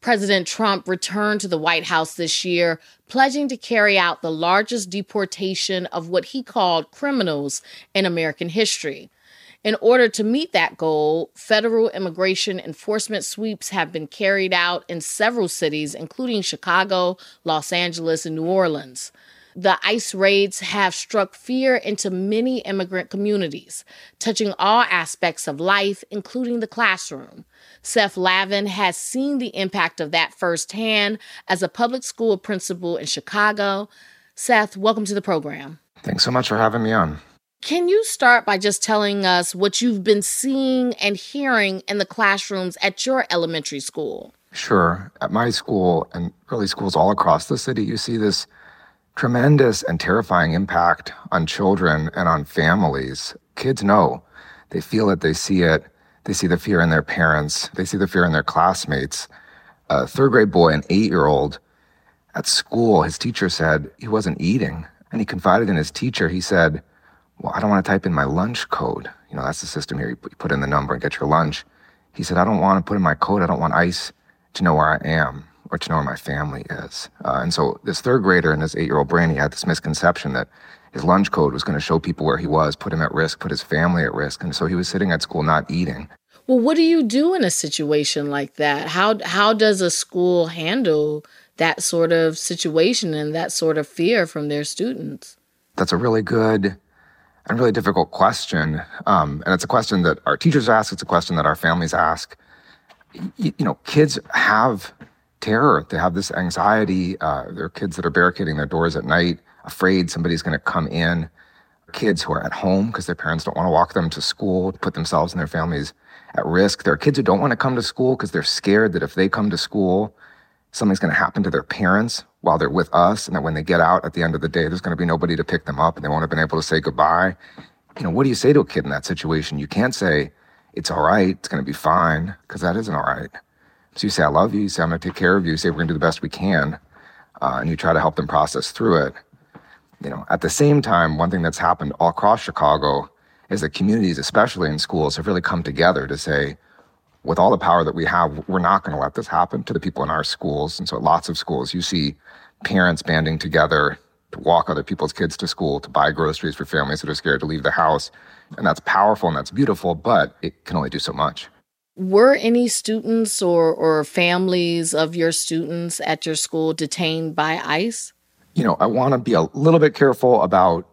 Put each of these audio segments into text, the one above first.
President Trump returned to the White House this year, pledging to carry out the largest deportation of what he called criminals in American history. In order to meet that goal, federal immigration enforcement sweeps have been carried out in several cities, including Chicago, Los Angeles, and New Orleans. The ICE raids have struck fear into many immigrant communities, touching all aspects of life, including the classroom. Seth Lavin has seen the impact of that firsthand as a public school principal in Chicago. Seth, welcome to the program. Thanks so much for having me on. Can you start by just telling us what you've been seeing and hearing in the classrooms at your elementary school? Sure. At my school and really schools all across the city, you see this tremendous and terrifying impact on children and on families. Kids know. They feel it. They see it. They see the fear in their parents. They see the fear in their classmates. A third grade boy, an 8-year-old, at school, his teacher said he wasn't eating. And he confided in his teacher. He said, well, I don't want to type in my lunch code. You know, that's the system here. You put in the number and get your lunch. He said, I don't want to put in my code. I don't want ICE to know where I am or to know where my family is. And so this third grader in his 8-year-old brain, he had this misconception that his lunch code was going to show people where he was, put him at risk, put his family at risk. And so he was sitting at school not eating. Well, what do you do in a situation like that? How does a school handle that sort of situation and that sort of fear from their students? That's a really good and really difficult question. And it's a question that our teachers ask. It's a question that our families ask. You know, kids have terror. They have this anxiety. There are kids that are barricading their doors at night, afraid somebody's going to come in. Kids who are at home because their parents don't want to walk them to school, put themselves and their families at risk. There are kids who don't want to come to school because they're scared that if they come to school, something's going to happen to their parents while they're with us, and that when they get out at the end of the day, there's going to be nobody to pick them up, and they won't have been able to say goodbye. You know, what do you say to a kid in that situation? You can't say, it's all right, it's going to be fine, because that isn't all right. So you say, I love you. You say, I'm going to take care of you. You say, we're going to do the best we can. And you try to help them process through it. You know, at the same time, one thing that's happened all across Chicago is that communities, especially in schools, have really come together to say, with all the power that we have, we're not going to let this happen to the people in our schools. And so at lots of schools, you see parents banding together to walk other people's kids to school, to buy groceries for families that are scared to leave the house. And that's powerful and that's beautiful, but it can only do so much. Were any students or families of your students at your school detained by ICE? You know, I want to be a little bit careful about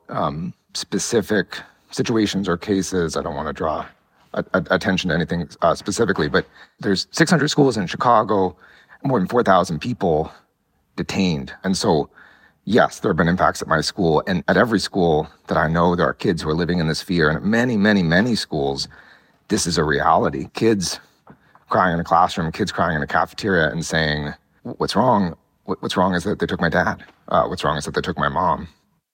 specific situations or cases. I don't want to draw attention to anything specifically, but there's 600 schools in Chicago, more than 4,000 people detained. And so, yes, there have been impacts at my school. And at every school that I know, there are kids who are living in this fear. And at many, many, many schools, this is a reality. Kids crying in a classroom, kids crying in a cafeteria and saying, what's wrong? What's wrong is that they took my dad. What's wrong is that they took my mom.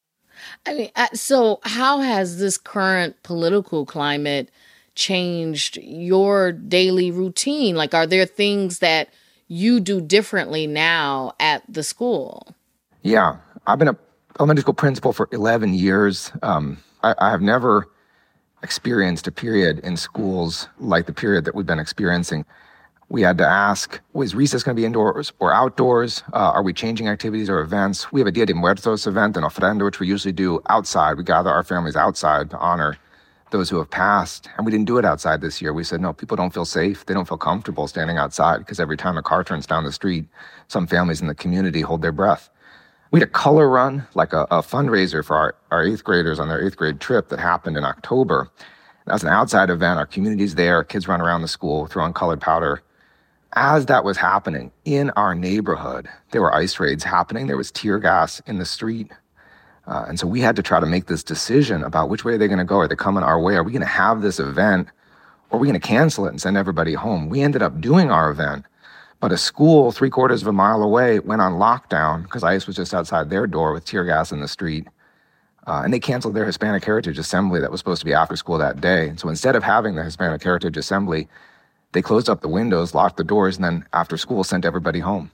I mean, so how has this current political climate changed your daily routine? Like, are there things that you do differently now at the school? Yeah, I've been an elementary school principal for 11 years. I have never experienced a period in schools like the period that we've been experiencing. We had to ask, is recess going to be indoors or outdoors? Are we changing activities or events? We have a Dia de Muertos event, an ofrenda, which we usually do outside. We gather our families outside to honor those who have passed. And we didn't do it outside this year. We said, no, people don't feel safe. They don't feel comfortable standing outside because every time a car turns down the street, some families in the community hold their breath. We had a color run, like a fundraiser for our 8th graders on their 8th grade trip that happened in October. That was an outside event. Our community's there. Kids run around the school, throwing colored powder. As that was happening in our neighborhood, there were ICE raids happening. There was tear gas in the street. And so we had to try to make this decision about which way are they going to go? Are they coming our way? Are we going to have this event? Or are we going to cancel it and send everybody home? We ended up doing our event. But a school 3/4 of a mile away went on lockdown because ICE was just outside their door with tear gas in the street. And they canceled their Hispanic Heritage Assembly that was supposed to be after school that day. And so instead of having the Hispanic Heritage Assembly, they closed up the windows, locked the doors, and then after school sent everybody home.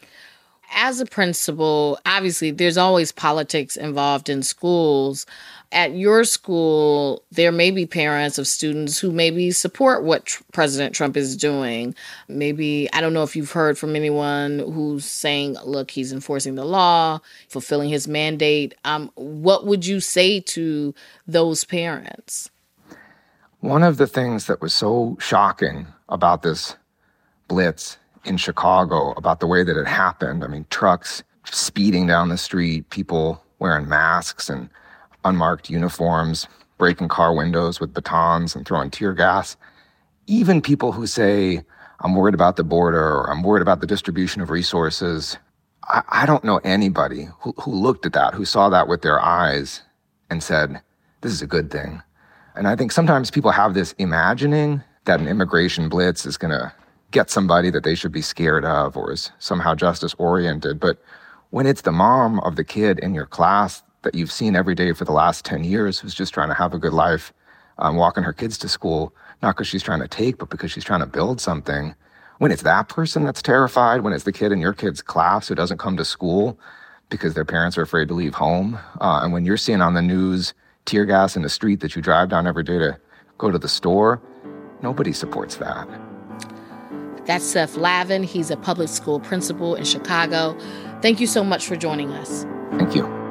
As a principal, obviously, there's always politics involved in schools. at your school, there may be parents of students who maybe support what President Trump is doing. Maybe, I don't know if you've heard from anyone who's saying, look, he's enforcing the law, fulfilling his mandate. What would you say to those parents? One of the things that was so shocking about this blitz in Chicago, about the way that it happened, I mean, trucks speeding down the street, people wearing masks and unmarked uniforms, breaking car windows with batons and throwing tear gas. Even people who say, I'm worried about the border, or I'm worried about the distribution of resources. I don't know anybody who looked at that, who saw that with their eyes and said, this is a good thing. And I think sometimes people have this imagining that an immigration blitz is going to get somebody that they should be scared of or is somehow justice-oriented. But when it's the mom of the kid in your class that you've seen every day for the last 10 years who's just trying to have a good life, walking her kids to school, not because she's trying to take, but because she's trying to build something, when it's that person that's terrified, when it's the kid in your kid's class who doesn't come to school because their parents are afraid to leave home, and when you're seeing on the news tear gas in the street that you drive down every day to go to the store, nobody supports that. That's Seth Lavin. He's a public school principal in Chicago. Thank you so much for joining us. Thank you.